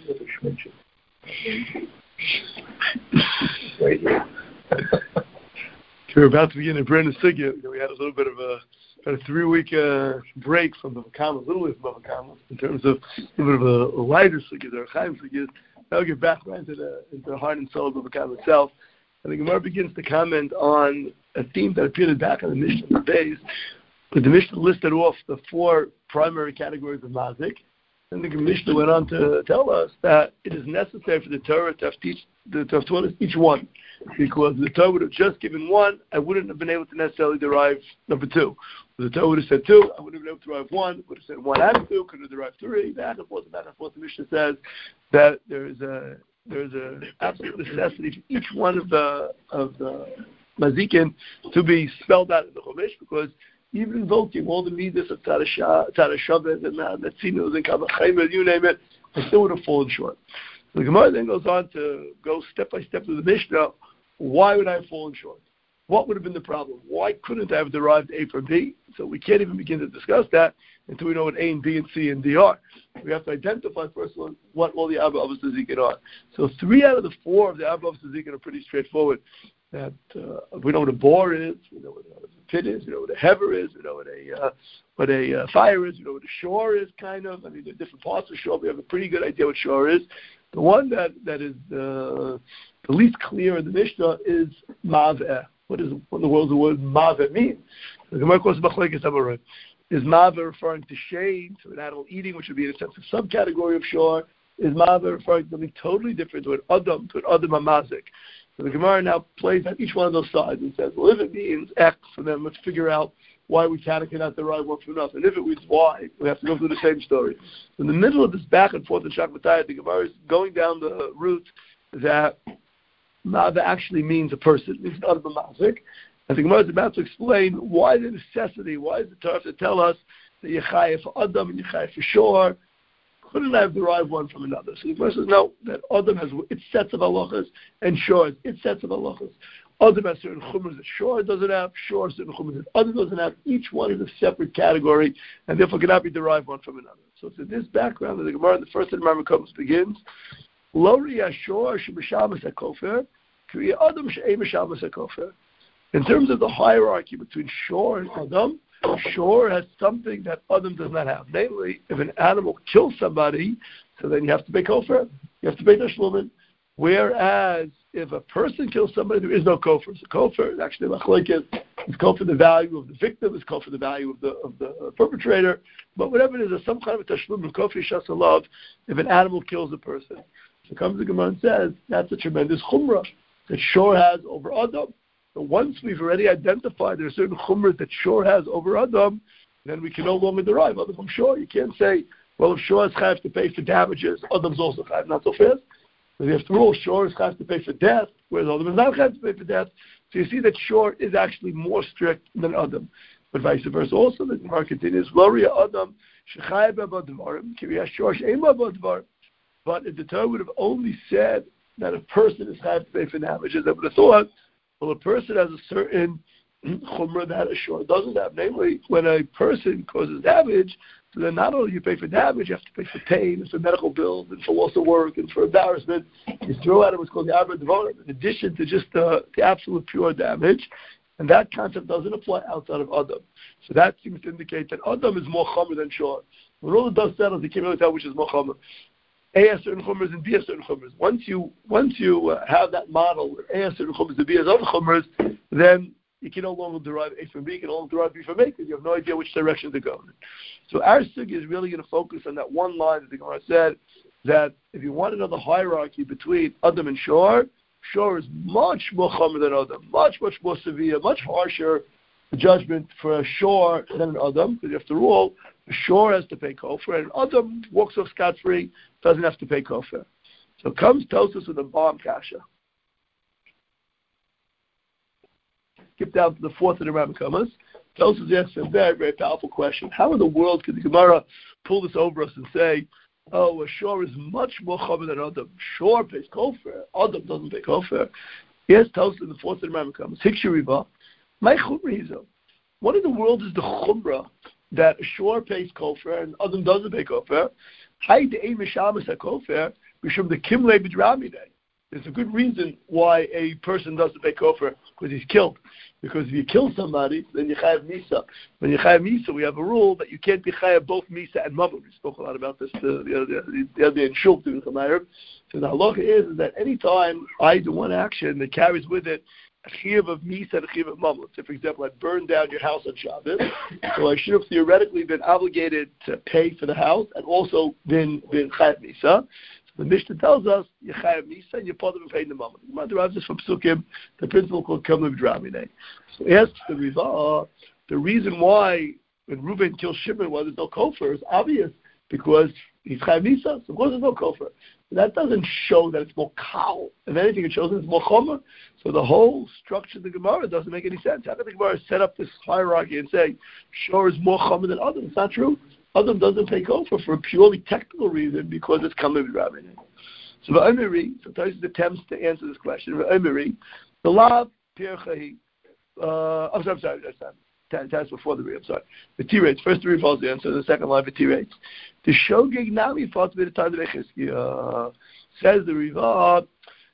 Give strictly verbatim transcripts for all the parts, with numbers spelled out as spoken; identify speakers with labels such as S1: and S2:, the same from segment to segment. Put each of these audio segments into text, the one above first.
S1: We're about to begin a brand new sugya. We had a little bit of a, a three-week uh, break from the Makam, a little bit from the Makam, in terms of a little bit of a, a lighter sugya, the Chaim sugya. Now we'll get back into the, into the heart and soul of the Makam itself. And the Gemara begins to comment on a theme that appeared back on the Mishnah base. The Mishnah listed off the four primary categories of mazik. And the Mishnah went on to tell us that it is necessary for the Torah to have, teach, to have taught us each one. Because if the Torah would have just given one, I wouldn't have been able to necessarily derive number two. If the Torah would have said two, I wouldn't have been able to derive one. Would have said one and two, could have derived three. Back and forth, back and forth. The Mishnah says that there is a there is a absolute necessity for each one of the of the mazikin to be spelled out in the Chumash, because even invoking all the midas of Tzad Shabbat and Netzinus and Kavachayim, you name it, I still would have fallen short. The Gemara then goes on to go step by step through the Mishnah. Why would I have fallen short? What would have been the problem? Why couldn't I have derived A from B? So we can't even begin to discuss that until we know what A and B and C and D are. We have to identify first of all what all the Abba Avos Zikin are. So three out of the four of the Abba Avos Zikin are pretty straightforward. That uh, we know what a bore is, we know what a pit is, we know what a hever is, we know what a uh, what a uh, fire is, we know what a shore is, kind of. I mean, there are different parts of shore. We have a pretty good idea what shore is. The one that, that is uh, the least clear in the Mishnah is maveh. What is what in the world the word maveh mean? The Gemara calls machlekes amoraim. Is maveh referring to shade, to an animal eating, which would be in a sense a subcategory of shore? Is maveh referring to something totally different, to an adam, to an adam hamazik? So the Gemara now plays on each one of those sides and says, well, if it means X, so then let's figure out why we can and cannot derive one from another. And if it means Y, we have to go through the same story. So in the middle of this back and forth in Shakmatayat, the Gemara is going down the route that Mava actually means a person. It's not a mazik. And the Gemara is about to explain why the necessity, why is the Torah to tell us that Yechayah for Adam and Yechayah for Shor? Couldn't I have derived one from another? So the Gemara says, no, that Adam has its sets of halachas and Shor has its sets of halachas. Adam has certain chumras that Shor doesn't have, Shor has certain chumras that Adam doesn't have. Each one is a separate category and therefore cannot be derived one from another. So to this background, the Gemara in the first of the Rambam comes begins, Lo riyah Shor sheb'shamas hakofer, kriya Adam she'ei b'shamas hakofer. In terms of the hierarchy between Shor and Adam, Shor has something that Adam does not have. Namely, if an animal kills somebody, so then you have to pay kofar. You have to pay tashlumin. Whereas if a person kills somebody, there is no kofar. So kofar is actually machlokes. It's called for the value of the victim. It's called for the value of the of the perpetrator. But whatever it is, there's some kind of a tashlum of kofar shasalav if an animal kills a person. So comes the Gemara and says that's a tremendous chumrah that Shor has over Adam. So once we've already identified there are certain chumras that Shor has over Adam, then we can no longer derive Adam from Shor. You can't say, well, if Shor is chayav to pay for damages, Adam's also chayav, not so fast. But you have to rule Shor is chayav to pay for death, whereas Adam is not chayav to pay for death. So you see that Shor is actually more strict than Adam. But vice versa also, the Gemara continues, Loria Adam, shechayav b'advarim, kiriyah Shor she'em b'advarim. But if the Torah would have only said that a person is chayav to pay for damages, I would have thought, well, a person has a certain chumrah that a shor doesn't have. Namely, when a person causes damage, so then not only do you pay for damage, you have to pay for pain, and for medical bills, and for loss of work, and for embarrassment. You throw out what's called the Abra Devarim, in addition to just the, the absolute pure damage. And that concept doesn't apply outside of Adam. So that seems to indicate that Adam is more chomer than shor. When all the dust settles, you can't really tell which is more chomer. A has certain chumras and B has certain chumras. Once you once you uh, have that model where A has certain chumras and B has other chumras, then you can no longer derive A from B, you can no longer derive B from A because you have no idea which direction to go in. So our sugya is really going to focus on that one line that the Gemara said, that if you want another hierarchy between Adam and Shor, Shor is much more chomer than Adam, much, much more severe, much harsher judgment for a Shor than an Adam, because you have to rule, a Shor has to pay kofar, and Adam walks off scot-free, doesn't have to pay kofar. So comes Tosfos with a bomb kasha. Skip down to the fourth of the Rambam Kamas. Tosfos asks a very, very powerful question. How in the world could the Gemara pull this over us and say, oh, a Shor is much more chomer than Adam. Shor pays kofar, Adam doesn't pay kofar. Yes, Tosfos in the fourth of the Rambam Kamas. Hikshiriva. My chumra is what in the world is the chumra that a Shor pays kofar and Adam doesn't pay kofar? Hay de'ei mishamas haKofar Mishum the Kimle B'Dramine. There's a good reason why a person doesn't pay kofar, because he's killed. Because if you kill somebody, then you chayav misa. When you chayav misa, we have a rule that you can't be chayav both misa and mammon. We spoke a lot about this the, the, the, the other day in Shul to the Chamayr. So the halacha is, is that any time I do one action that carries with it a chiyuv of misa and a chiyuv of mammon. So, for example, I burned down your house on Shabbos, so I should have theoretically been obligated to pay for the house and also been been chayav misa. The Mishnah tells us you chayav misa and you're part of paying the mammon. The Gemara derives this from Psukim, the principle called Kamlev Dramine. So he asks the Rizah, the reason why when Reuben kills Shimon, why there's no kofar is obvious, because he's chayav misa, so of course there's no kofar. That doesn't show that it's more kal. If anything, it shows that it's more chomer. So the whole structure of the Gemara doesn't make any sense. How can the Gemara set up this hierarchy and say Shor is more chomer than Adam? It's not true. Adam doesn't take over for a purely technical reason because it's coming with Rabbi. So the Omeri, so Tosfos attempts to answer this question. The Omeri, the lav pirchahi. Uh, I'm sorry, I'm sorry, that's time. That's before the re. I'm sorry. The T rates. First three falls the answer. The second line the T rates. The shogeg nami fought with the time of the says the Riva.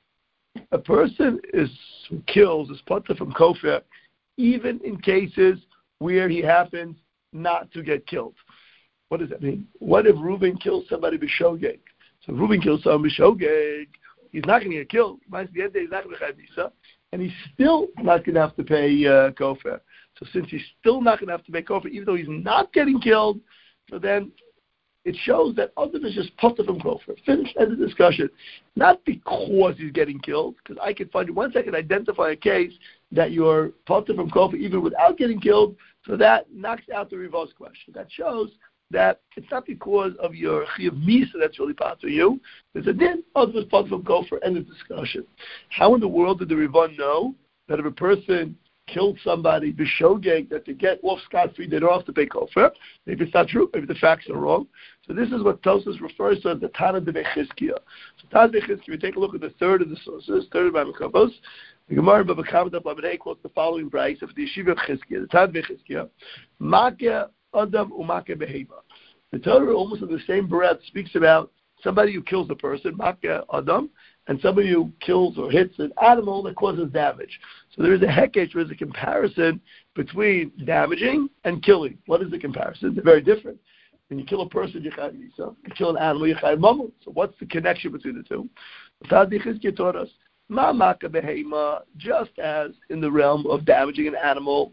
S1: A person is who kills is put from kofar, even in cases where he happens not to get killed. What does that mean? What if Reuben kills somebody b'shogeg? So if Reuben kills someone b'shogeg, he's not going to get killed. By the end of the day, he's not going to have misa, and he's still not going to have to pay uh, kofar. So since he's still not going to have to pay kofar, even though he's not getting killed, so then it shows that Adam is just potter from kofar. Finished, end of discussion. Not because he's getting killed, because I can find, once I can identify a case that you're potter from kofar even without getting killed, so that knocks out the reverse question. That shows that it's not because of your chiyuv misa that's really part of you. There's a din, other part from kofar, end of discussion. How in the world did the Rivan know that if a person killed somebody b'shogeg, that to get off scot-free they don't have to pay kofar? Maybe it's not true, maybe the facts are wrong. So this is what Tosfos refers to as the Tana de Bechizkiah. So Tana de Bechizkiah, we take a look at the third of the sources, third of my Mekabos. The Gemara Bava Kama Daf Lamed quotes the following brayso of the Yeshiva of Chizkiah, the Tana de Bechizkiah. Makeh Adam u'makeh behema. The Torah, almost in the same breath, speaks about somebody who kills a person, makeh Adam, and somebody who kills or hits an animal that causes damage. So there is a hekesh, there is a comparison between damaging and killing. What is the comparison? They're very different. When you kill a person, you chayav misa. You kill an animal, you chayav mammon. So what's the connection between the two? Tad Chizkiah taught us, ma makeh behema, just as in the realm of damaging an animal,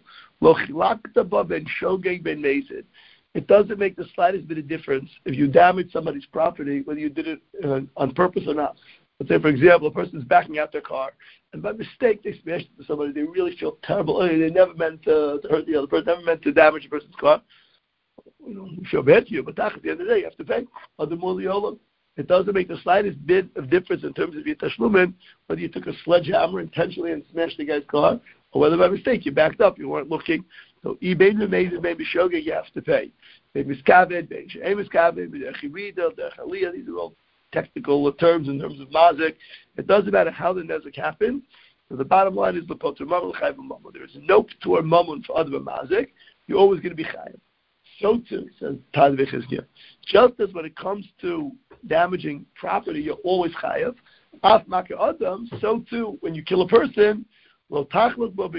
S1: it doesn't make the slightest bit of difference if you damage somebody's property, whether you did it uh, on purpose or not. Let's say, for example, a person's backing out their car, and by mistake they smashed into somebody. They really feel terrible. They never meant to, to hurt the other person, never meant to damage a person's car. You know, we feel bad to you, but at the end of the day, you have to pay. It doesn't make the slightest bit of difference in terms of your tashlumin, whether you took a sledgehammer intentionally and smashed the guy's car, or whether by mistake you backed up, you weren't looking. So, maybe maybe shogeg, you have to pay. Maybe miskaved, maybe miskaved, maybe derechirida, derechaliyah. These are all technical terms in terms of mazik. It doesn't matter how the nezik happened. So the bottom line is the poter mammon chayv mammon. There is no p'tur mammon for other mazik. You're always going to be chayv. So too, says Tad Chizkiah, just as when it comes to damaging property, you're always chayav. Af makeh Adam. So too, when you kill a person. When it comes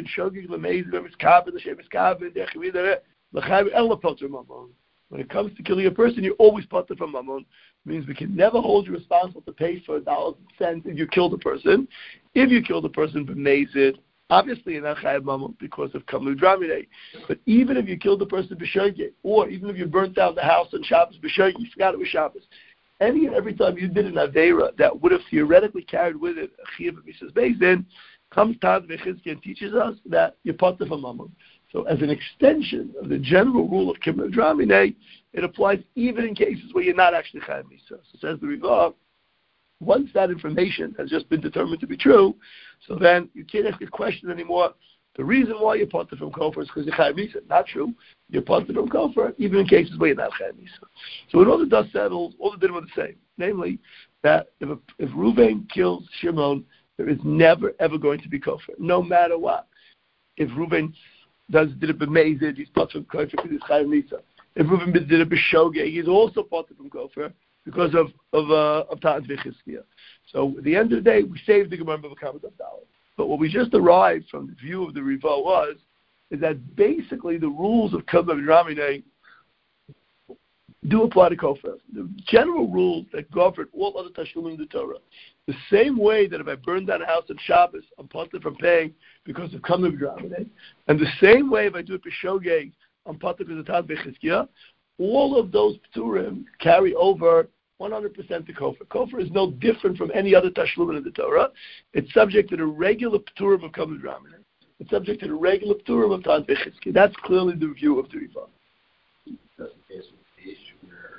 S1: to killing a person, you're always potter from mammon. It means we can never hold you responsible to pay for dollars and cents if you killed a person. If you killed a person b'mezid, obviously you're not chayav mammon because of kamlu dramine. But even if you killed a person b'shogeg, or even if you burnt down the house on Shabbos b'shogeg, you forgot it was Shabbos. Any and every time you did an aveira that would have theoretically carried with it a chiyuv of misas beis, comes Tad Chizkiah and teaches us that you're potter from mammon. So as an extension of the general rule of Kimler Dramine, it applies even in cases where you're not actually chayav misa. So says the Riva, once that information has just been determined to be true, so then you can't ask a question anymore. The reason why you're potter from kofar is because you're chayav misa. Not true. You're potter from kofar even in cases where you're not chayav misa. So when all the dust settles, all the din are the same. Namely, that if, a, if Reuven kills Shimon, there is never, ever going to be kofar, no matter what. If Reuven does did it b'mezid, he's potter from kofar because he's chayav misa. If Reuven did it b'shogeg, he's also potter from kofar because of of uh, of Ta'at V'Chizkiah. So at the end of the day, we saved the Gemara Bava Kama Daf Daled. But what we just arrived from the view of the Riva was is that basically the rules of Kabbalah Ramine do apply to kofar. The general rules that govern all other tashlumim in the Torah. The same way that if I burn down a house on Shabbos, I'm punished from paying because of Kabbalah Ramine, and the same way if I do it b'shogeg, I'm punished because of Ta'at V'Chizkiah. All of those pturim carry over one hundred percent to kofar. Kofar is no different from any other tashlum in the Torah. It's subject to the regular pturim of Kabbalah Ramine. It's subject to the regular pturim of Ta'at V'Chizkiah. That's clearly the view of the Riva.
S2: That's the case with the issue where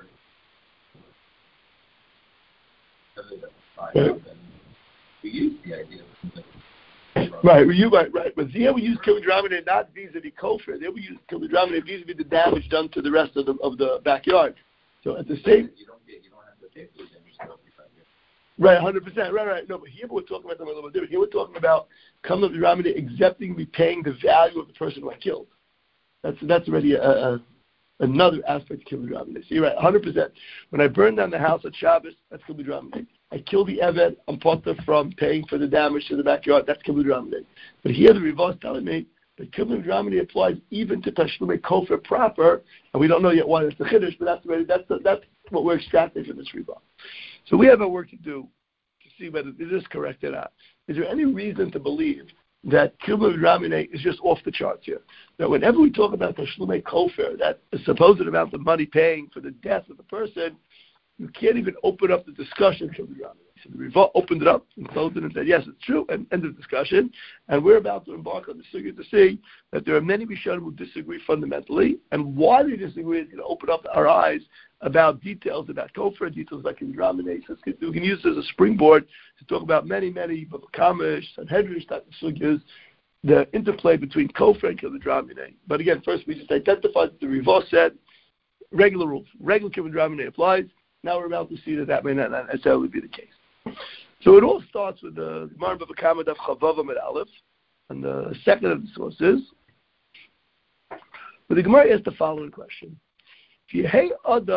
S2: right. we use the idea of
S1: right, we use right, right. But here we use Kabbalah Ramine not vis-a-vis kofar. There we use Kabbalah Ramine vis-a-vis the damage done to the rest of the of the backyard. So at the same.
S2: You don't get, you don't have to pay for the damage stuff.
S1: Right, one hundred percent. Right, right. No, but here we're talking about something a little bit different. Here we're talking about Kabbalah Ramine accepting repaying the value of the person who I killed. That's that's already a, a another aspect of Kabbalah Ramine. So you're right, one hundred percent. When I burn down the house at Shabbos, that's Kabbalah Ramine. I kill the Eved, I'm potter from paying for the damage to the backyard, that's Kabbalah Ramine. But here the Riva is telling me that Kabbalah Ramine applies even to Tashlumei Kofar proper, and we don't know yet why that's the Chiddush, but that's already, that's the, that's what we're extracting from this Riva. So we have our work to do to see whether this is correct or not. Is there any reason to believe that Kabbalah Ramine is just off the charts here? That whenever we talk about Tashlumei Kofar, that supposed amount of money paying for the death of the person, you can't even open up the discussion from the Ramine. So the Riva opened it up and closed it and said, yes, it's true, and end of discussion. And we're about to embark on the sugya to see that there are many Rishonim who disagree fundamentally, and why they disagree is going to open up our eyes about details about kofar, details about Kabbalah Ramine. So we can use this as a springboard to talk about many, many Bava Kama, Sanhedrin type of sugyas, the interplay between kofar and Kabbalah Ramine. But again, first we just identified that the Riva said regular rules, regular Kabbalah Ramine applies. Now we're about to see that that may not necessarily be the case. So it all starts with the Gemara Bava Kama Daf Chavav Amud Aleph, and the second of the sources. But the Gemara asks the following question: If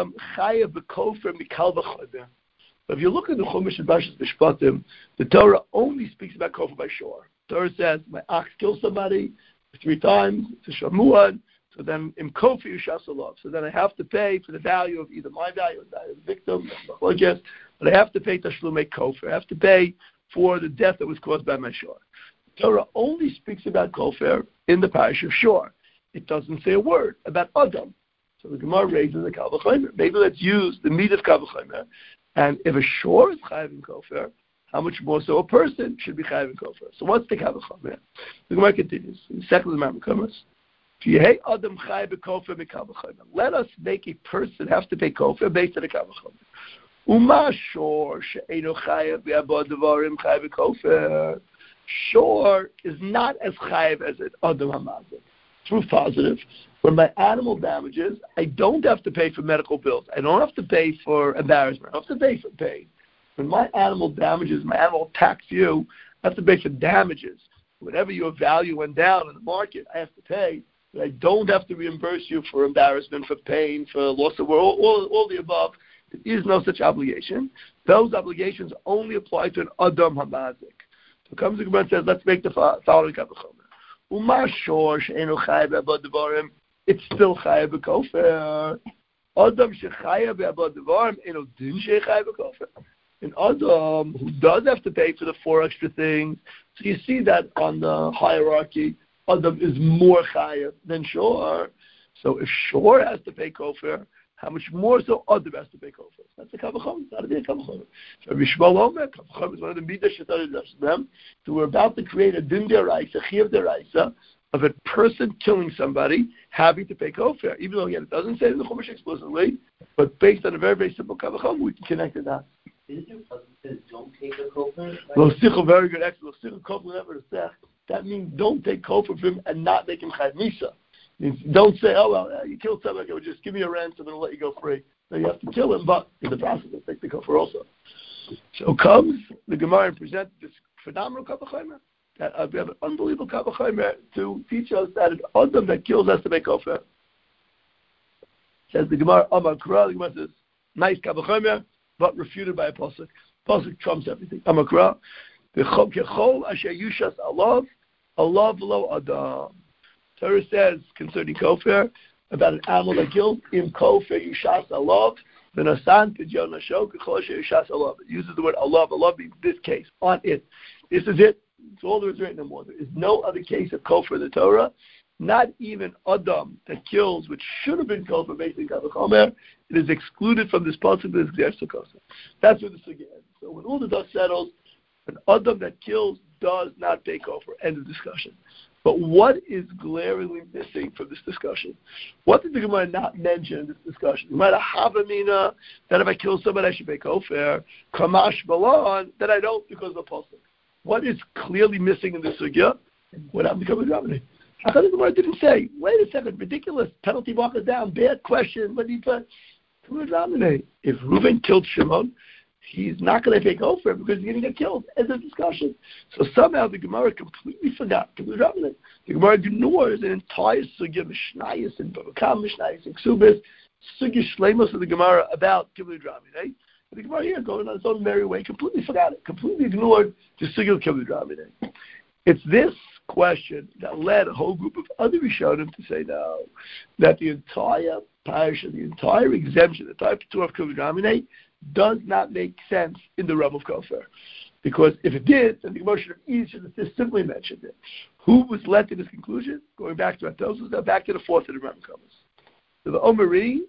S1: you look at the Chumash and Parshas Mishpatim, the Torah only speaks about kofar by shore. The Torah says, "My ox killed somebody three times. It's a shamuad." So then, im kofi yushasalov. So then I have to pay for the value of either my value or the value of the victim, but I have to pay tashlumei kofar. I have to pay for the death that was caused by my shore. The Torah only speaks about kofar in the parish of shore. It doesn't say a word about Adam. So the Gemara raises the Kal V'chomer. Maybe let's use the meat of Kal V'chomer. And if a shore is chayav in kofar, how much more so a person should be chayav in kofar? So what's the Kal V'chomer? The Gemara continues. In the second of the Mamre Let us make a person have to pay kofar based on the Kal V'chomer. Uma shor she'eino chayav be'abod devarim chayav kofar. Shore is not as chayav as an adam hamazik. Proof positive. When my animal damages, I don't have to pay for medical bills. I don't have to pay for embarrassment. I don't have to pay for pain. When my animal damages, my animal attacks you, I have to pay for damages. Whenever your value went down in the market, I have to pay. But I don't have to reimburse you for embarrassment, for pain, for loss of work, all, all, all the above. There is no such obligation. Those obligations only apply to an Adam Hamazik. So comes the Gemara and says, let's make the following Kal V'chomer. It's still chayav b'kofar. Adam shechayav be'abod devarim eno din shechayav b'kofar. An Adam who does have to pay for the four extra things. So you see that on the hierarchy, Adam is more chayav than Shor. So if Shor has to pay kofar, how much more so Adam has to pay kofar? That's the Kal V'chomer. It's not a big Kal V'chomer. So Rishmal Omer, Kal V'chomer is one of the midas shetari them. So we're about to create a din deraisa, chiyav deraisa, of a person killing somebody having to pay kofar, even though again it doesn't say it in the Chumash explicitly, but based on a very very simple Kal V'chomer, we can connect to that.
S3: Isn't there something that says don't take a kofar?
S1: Lo sichel, very good, excellent. Lo sichel kofar never to sech. That means don't take kofar from him and not make him chayv misa. Don't say, oh well, you killed somebody, okay, just give me a ransom and I'll let you go free. No, you have to kill him, but in the process, of take the kofar also. So comes the Gemara and presents this phenomenal Kal V'chomer. That uh, we have an unbelievable Kal V'chomer to teach us that an Adam that kills has to make kofar. Says the Gemara, Amar Kra, the Gemara says, nice Kal V'chomer, but refuted by a pasuk. Pasuk trumps everything. Amakra, the kechol asher yushas alav, alav lo adam. Torah says concerning kofar about an animal that kills im kofar yushas alav. The nasan pidyon nashok kechol asher yushas alav. It uses the word alav. Alav means this case on it. This is it. It's all there is written no more. There is no other case of kofar in the Torah. Not even Adam that kills, which should have been kofar based on Kavachomer, it is excluded from this pasuk. That's where the sugya ends. So when all the dust settles, an Adam that kills does not pay kofar. End of discussion. But what is glaringly missing from this discussion? What did the Gemara not mention in this discussion? The Gemara Havamina that if I kill somebody I should pay kofar. Kamash Balan that I don't because of the pasuk. What is clearly missing in this sugya? What happened to Kavod Ramani? How come the Gemara didn't say, wait a second, ridiculous, penalty block is down, bad question, what do you put? Kavod Ramani. If Reuven killed Shimon, he's not going to take over because he's going to get killed as a discussion. So somehow the Gemara completely forgot Kavod Ramani. The Gemara ignores an entire sugya, Mishnayos and Babakam, Mishnayos and Ksubis, sugya Shlemos of the Gemara about Kavod Ramani. The Gemara here, going on its own merry way, completely forgot it, completely ignored the Sugya of Kavod Ramani. It's this question that led a whole group of other Rishonim to say no, that the entire parasha, the entire exemption, the entire Torah of Kavod Ramani does not make sense in the realm of kofar. Because if it did, then the Gemara should have should have just simply mentioned it. Who was led to this conclusion? Going back to Atos, back to the fourth of the Ram Kamas. So the Omeri.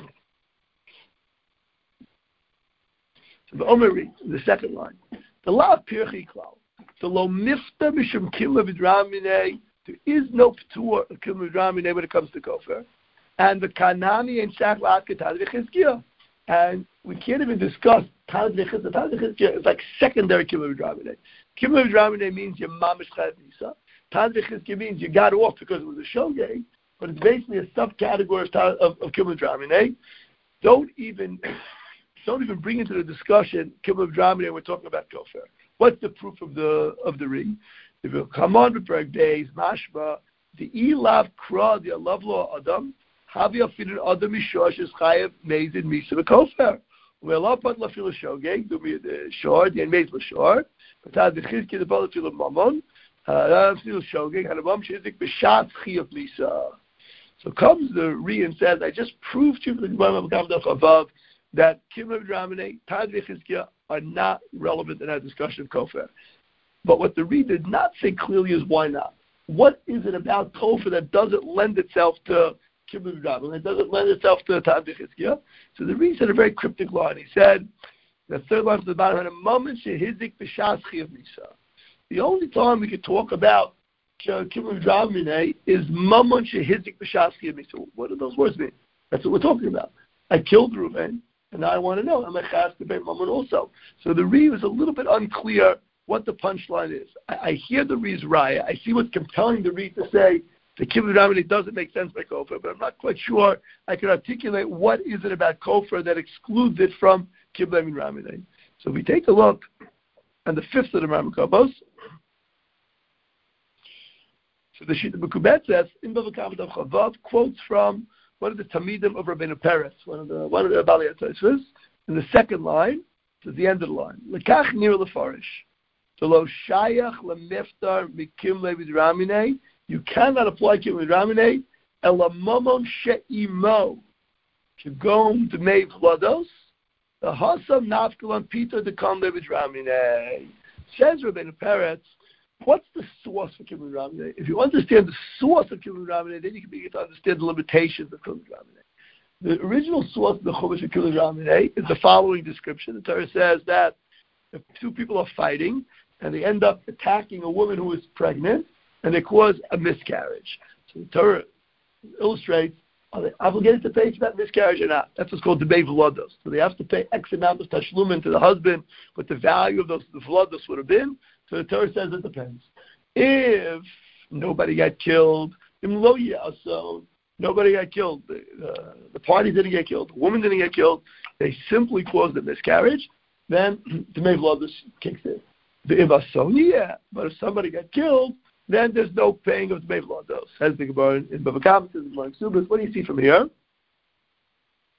S1: So the Omeri, the second line, the La Pirchi Klal, the Lo Mifta Mishum Kimla Vidramine, there is no P'tur of Kimla Vidramine when it comes to kofar, and the Kanani and Shachlat Ketad V'Chizkiah, and we can't even discuss Tad V'Chizkiah. Tad V'Chizkiah is like secondary Kimla Vidramine. Kimla Vidramine means your mamish Chayav Nisa. Tad V'Chizkiah means you got off because it was a shogeg, but it's basically a subcategory of of, of Kimla Vidramine. Don't even. Don't even bring into the discussion Kibbutz Dramini. We're talking about kofar. What's the proof of the of the ring? If you come on the break days, mashma the ilav kra the alav lo adam havia fidin adam mishosh is chayev mezid misa kofar. Well, but la fil shogeg do me the short the mezid la short. But had the chizki the ball fil mamon. Uh, fil shogeg and abam shizik b'shat chayev misa. So comes the re and says, I just proved to you the Gemara of Chavav that Kimla Dramine, Tad V'Chizkiah are not relevant in our discussion of kofar. But what the read did not say clearly is why not. What is it about kofar that doesn't lend itself to Kimla Dramine? It doesn't lend itself to Tad V'Chizkiah. So the read said a very cryptic line. He said, the third line from the bottom, had a moment shehizik b'shas chiyav misa. The only time we could talk about Kimla Dramine is moment shehizik b'shas chiyav misa. What do those words mean? That's what we're talking about. I killed Reuven. And now I want to know, am I chas to pay mammon also? So the Re is a little bit unclear what the punchline is. I, I hear the Re's raya. I see what's compelling the Re to say the Kibbutz Ramani doesn't make sense by kofar, but I'm not quite sure I can articulate what is it about kofar that excludes it from Kibbutz Ramani. So if we take a look at the fifth of the Ramakabos, so the Shita B'Kubet says, in Bavakav Chavav quotes from one of the Tamidim of Rabbeinu Peretz, one of the one of the Bali Atosvos, in the second line, to the end of the line. Lekach nir lefarish. To lo shayach lemiftar mikim levid ramine. You cannot apply kim levid ramine. Ela momon she'imo. Kigom d'mei vlados. The hasam nafkalan pita dekam levid ramine. Says Rabbeinu Peretz, what's the source for Kibbutz Ramine? If you understand the source of Kibbutz Ramine, then you can begin to understand the limitations of Kibbutz Ramine. The original source of the Chumash of Kibbutz Ramine is the following description. The Torah says that if two people are fighting and they end up attacking a woman who is pregnant and they cause a miscarriage. So the Torah illustrates, are they obligated to pay for that miscarriage or not? That's what's called the v'lodos. So they have to pay X amount of tashlumin to the husband, what the value of those the v'lodos would have been. So the Torah says it depends. If nobody got killed, so nobody got killed, the, uh, the party didn't get killed, the woman didn't get killed, they simply caused a miscarriage, then the Mevlodos kicks in. The Ivasonia, yeah, but if somebody got killed, then there's no paying of the Mevlodos. Says the Gemara in Bava Kama, says the Gemara in Ksubas. What do you see from here?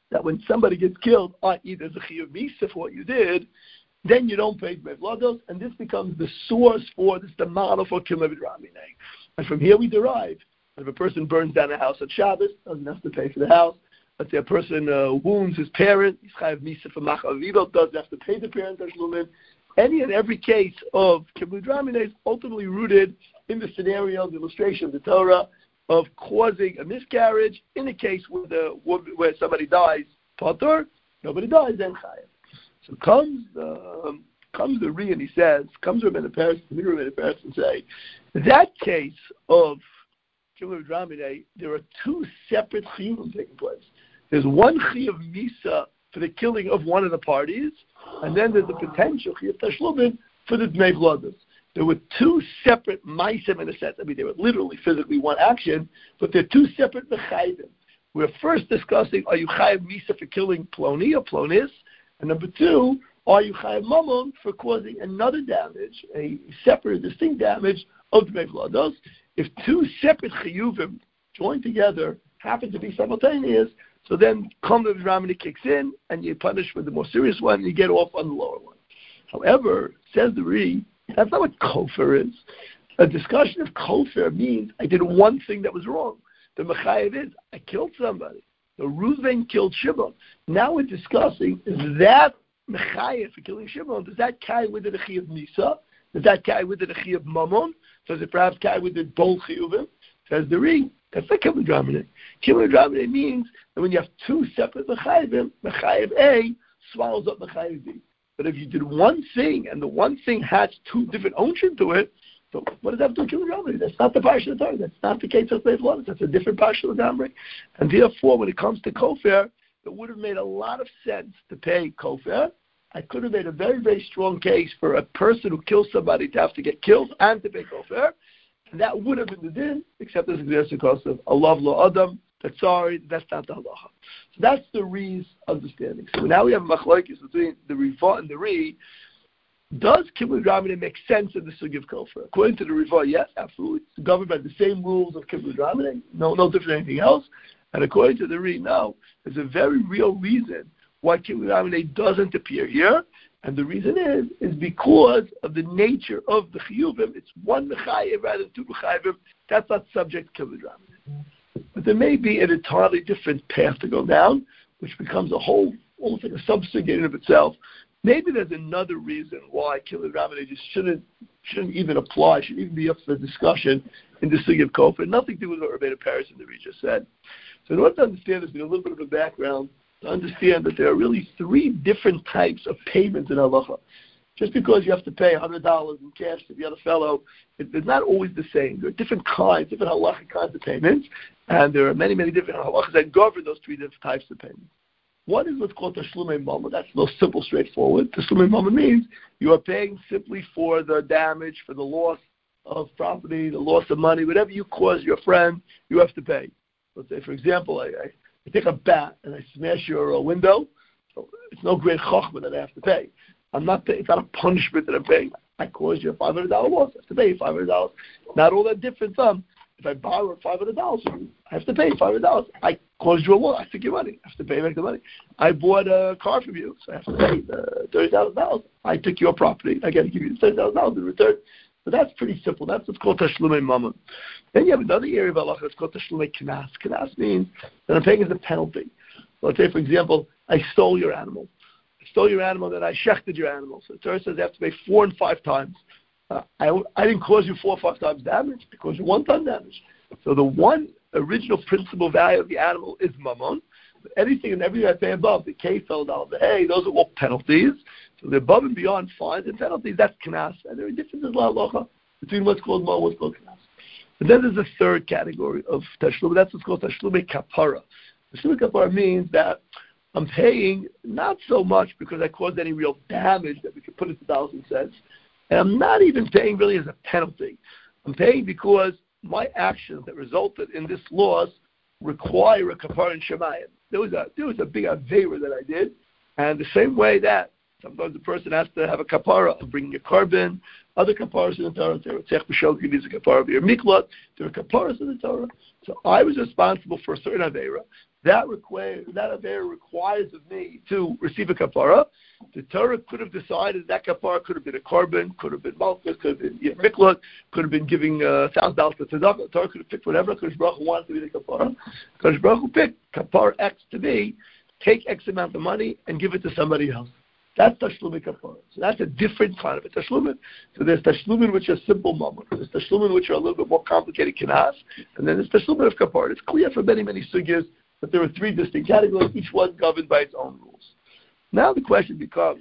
S1: that when somebody gets killed, that is there's a chiyuv misa for what you did, then you don't pay dmei vlados, and this becomes the source for, this is the model for kilei b'ramine. And from here we derive, if a person burns down a house at Shabbos, doesn't have to pay for the house. Let's say a person uh, wounds his parent, he's chayav misa for machav avivot, doesn't have to pay the parent tashlumin. Any and every case of kilei b'ramine is ultimately rooted in the scenario, the illustration of the Torah, of causing a miscarriage in a case where the where somebody dies, patur, nobody dies, then chayav. So comes the um, comes the Ri and he says, comes Rabbeinu Peretz, the Rabbeinu Peretz and say, that case of kilei b'ramine, there are two separate chiyuvim taking place. There's one chiyuv misa for the killing of one of the parties, and then there's a potential chiyuv tashlumin for the dmei vlados. There were two separate ma'asim in a sense. I mean, they were literally physically one action, but they're two separate mechayim. We're first discussing, are you chayav misa for killing ploni or plonis? And number two, are you chayav mamon for causing another damage, a separate, distinct damage of dmei vlados? If two separate chiyuvim joined together happen to be simultaneous, so then kilei b'ramine kicks in, and you punish for the more serious one, and you get off on the lower one. However, says the Ri, that's not what kofar is. A discussion of kofar means I did one thing that was wrong. The mechayev is I killed somebody. The Reuven killed Shimon. Now we're discussing, is that mechayev for killing Shimon, does that carry with it a chiyuv misa? Does that carry with it a chiyuv mamon? Does it perhaps carry with it both chiyuvim? Says the Ri, that's not kilei b'ramine. Kilei b'ramine means that when you have two separate mechayevim, mechayev A swallows up mechayev B. But if you did one thing, and the one thing has two different ownership to it, so what does that have to do with kilei b'ramine? That's not the parsha of the Torah. That's not the case of dmei vlados. That's a different parsha of the Torah. And therefore, when it comes to kofar, it would have made a lot of sense to pay kofar. I could have made a very, very strong case for a person who kills somebody to have to get killed and to pay kofar. And that would have been the din, except as a because of Allah lo adam. That's sorry, that's not the halacha. So that's the Ri's understanding. So now we have a machlokes between the Riva and the Ri. Does kilei b'ramine make sense in the sugi of kofar? According to the Riva, yes, absolutely. It's governed by the same rules of kilei b'ramine, no, no different than anything else. And according to the Ri, no, there's a very real reason why kilei b'ramine doesn't appear here. And the reason is, is because of the nature of the chiyuvim. It's one mechayev rather than two mechayevim. That's not subject to kilei b'ramine. But there may be an entirely different path to go down, which becomes a whole, almost like a sub-sugi in of itself. Maybe there's another reason why kilei b'ramine just shouldn't shouldn't even apply, shouldn't even be up for discussion in the sugi of kofar. Nothing to do with what Rabbeinu Peretz and the Ri just said. So in order to understand this, we need a little bit of a background to understand that there are really three different types of payments in halacha. Just because you have to pay one hundred dollars in cash to the other fellow, it, it's not always the same. There are different kinds, different halachic kinds of payments, and there are many, many different halachas that govern those three different types of payments. One is what's called tashlumei mamon. That's the most simple, straightforward. Tashlumei mamon means you are paying simply for the damage, for the loss of property, the loss of money, whatever you cause your friend, you have to pay. Let's say, for example, I, I, I take a bat and I smash your uh, window. So it's no great chachma that I have to pay. I'm not paying. It's not a punishment that I'm paying. I caused you a five hundred dollars loss. I have to pay five hundred dollars. Not all that different. Um, if I borrow five hundred dollars, I have to pay five hundred dollars. I caused you a loss. I took your money. I have to pay back the money. I bought a car from you, so I have to pay uh, thirty thousand dollars. I took your property. I got to give you thirty thousand dollars in return. So that's pretty simple. That's what's called tashlumei mamon. Then you have another area of halacha. It's called tashlumei knas. Knas means that I'm paying as a penalty. So let's say, for example, I stole your animal. Stole your animal, then I shechted your animal. So the Torah says I have to pay four and five times. Uh, I, I didn't cause you four or five times damage. I caused you one time damage. So the one original principal value of the animal is mammon. But anything and everything I pay above, the kefel, the hay, those are all penalties. So the above and beyond fines and penalties, that's knas. And there are differences halacha between what's called mammon and what's called knas. But then there's a third category of tashlum. That's what's called tashlumei kapara. Tashlumei kapara means that I'm paying not so much because I caused any real damage that we could put into dollars and cents, and I'm not even paying really as a penalty. I'm paying because my actions that resulted in this loss require a kapara and shemayim. There was a there was a big avera that I did, and the same way that sometimes the person has to have a kapara of bringing a carbon, other kaparas in the Torah, there are tzech b'shogeg needs a kapara of your miklat, there are kaparas in the Torah. So I was responsible for a certain avera. that require, that affair requires of me to receive a kapara. The Torah could have decided that kapara could have been a korban, could have been malchus, could have been yeah, miklat, could have been giving a thousand dollars to tzedakah. The Torah could have picked whatever Kodesh Baruch Hu wanted to be the kapara. Kodesh Baruch Hu picked kapara X to be, take X amount of money and give it to somebody else. That's tashlumim kapara. So that's a different kind of a tashlumim. So there's tashlumim which are simple mamon. There's tashlumim which are a little bit more complicated kinas, and then there's tashlumim of kapara. It's clear for many many sugyas that there are three distinct categories, each one governed by its own rules. Now the question becomes: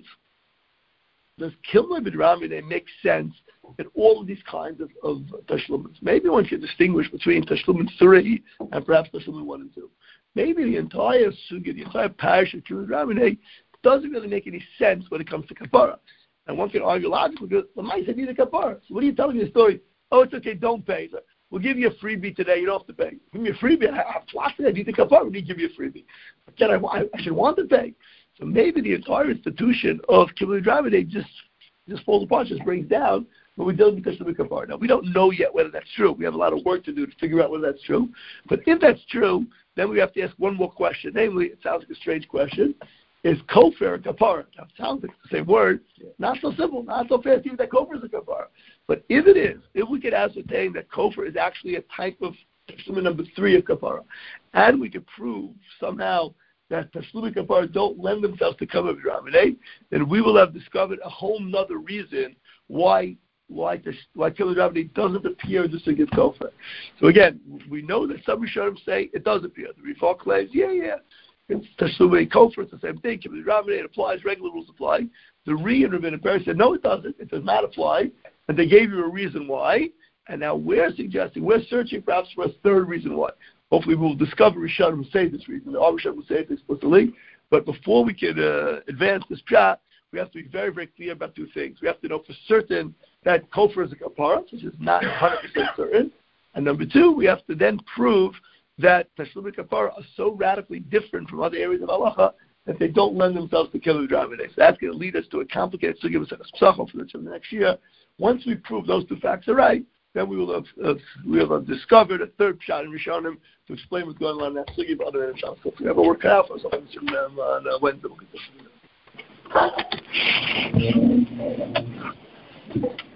S1: does kilmoi b'dramine make sense in all of these kinds of, of tashlumins? Maybe one should distinguish between tashlumin three and perhaps tashlumin one and two. Maybe the entire sugya, the entire parish of kilmoi b'dramine doesn't really make any sense when it comes to kapara. And one can argue logically, because the mice need a kapara. So what are you telling me the story? Oh, it's okay, don't pay. So we'll give you a freebie today, you don't have to pay. Give me a freebie, I have plastic, I need the kapara, we need to give you a freebie. But then I, I should want to pay. So maybe the entire institution of kilmoi b'dramine just, just falls apart, just brings down, but we don't because of the kapara. Now, we don't know yet whether that's true. We have a lot of work to do to figure out whether that's true. But if that's true, then we have to ask one more question. Namely, it sounds like a strange question, is kofar a kapara? Now, it sounds like the same word. Not so simple, not so fast even that kofar is a kapara. But if it is, if we could ascertain that kofar is actually a type of tashlum number three of kapara, and we could prove somehow that tashlum kapara don't lend themselves to kilmoi b'dramine, then we will have discovered a whole nother reason why why this, why kilmoi b'dramine doesn't appear in the sugya kofar. So again, we know that some Rishonim say it does appear. The Rifal claims, yeah, yeah. It's tashlumei kofar, it's the same thing. Kilmoi b'dramine, it applies, regular rules apply. The Re and Rabbinic Paris said, no, it doesn't. It does not apply. And they gave you a reason why. And now we're suggesting, we're searching perhaps for a third reason why. Hopefully we'll discover Rishonim will say this reason. All Rishonim will say it explicitly. But before we can uh, advance this pshat, we have to be very, very clear about two things. We have to know for certain that kofar is a kapara, which is not one hundred percent certain. And number two, we have to then prove that tashlumei kapara are so radically different from other areas of halacha that they don't lend themselves to kilmoi b'dramine. So that's going to lead us to a complicated sugya of psachos for the next year. Once we prove those two facts are right, then we will have, uh, we will have discovered a third pshat in Rishonim to explain what's going on in that sugya. But other than that, so if we have a work cut out for us, I'll consider them on uh, Wednesday. We'll continue.